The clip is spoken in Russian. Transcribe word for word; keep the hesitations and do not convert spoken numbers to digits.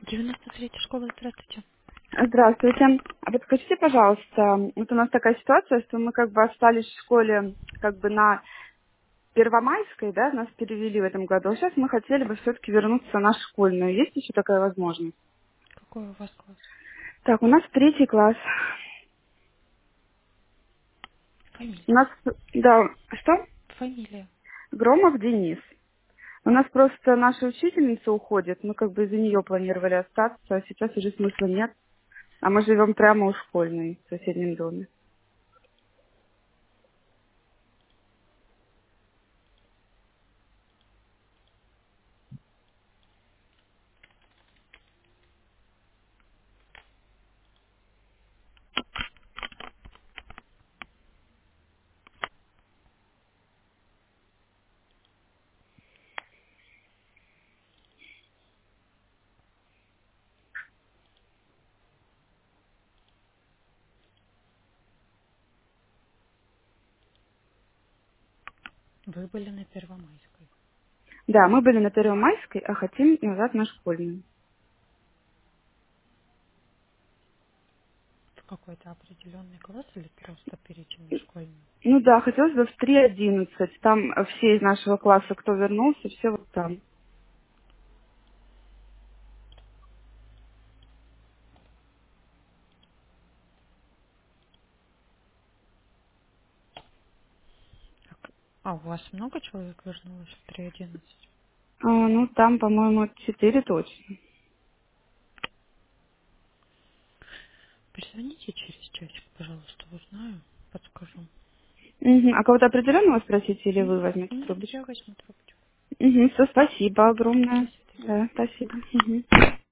девяносто третья школа, здравствуйте. Здравствуйте. А подскажите, пожалуйста, вот у нас такая ситуация, что мы как бы остались в школе как бы на Первомайской, да, нас перевели в этом году. А сейчас мы хотели бы все-таки вернуться на школьную. Есть еще такая возможность? Какой у вас класс? Так, у нас третий класс. У Фамилия. нас, да, что? Фамилия. Громов Денис. У нас просто наша учительница уходит, мы как бы из-за нее планировали остаться, а сейчас уже смысла нет. А мы живем прямо у школьной, в соседнем доме. Вы были на Первомайской. Да, мы были на Первомайской, а хотим назад на школьную. В какой-то определенный класс или просто перейти на школьную? Ну да, хотелось бы в три одиннадцать. Там э, все из нашего класса, кто вернулся, все вот там. Так. А у вас много человек вернулось в три одиннадцать? А, ну там, по-моему, четыре точно. Перезвоните через часик, пожалуйста, узнаю, подскажу. Мгм. А кого-то определенного спросите или вы Нет, возьмете нет, я трубочку? возьму трубочку. Угу, все, спасибо До огромное. свидания. Да, спасибо. Мгм.